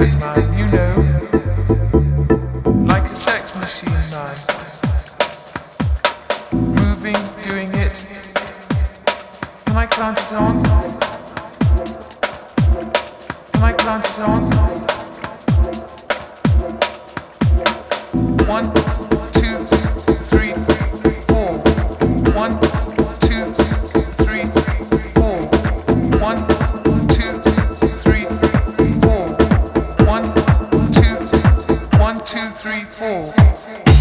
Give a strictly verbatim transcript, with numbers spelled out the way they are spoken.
it, man, you know. Like a sex machine, man. Moving, doing it. Can I count it on? Can I count it on? One, two, three, four. One, two, three, four. One, two, three, four. One, two, one, two, three, four.